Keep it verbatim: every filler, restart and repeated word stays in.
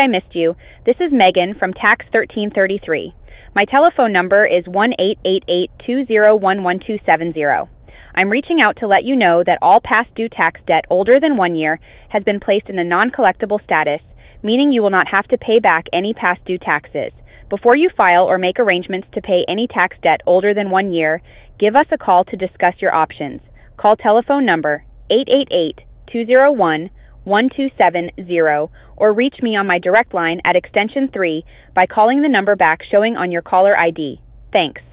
I missed you. This is Megan from Tax thirteen thirty-three. My telephone number is one eight eight eight, two zero one, one two seven zero. I'm reaching out to let you know that all past due tax debt older than one year has been placed in a non-collectible status, meaning you will not have to pay back any past due taxes. Before you file or make arrangements to pay any tax debt older than one year, give us a call to discuss your options. Call telephone number eight eight eight, two zero one, one two seven zero or reach me on my direct line at extension three by calling the number back showing on your caller I D. Thanks.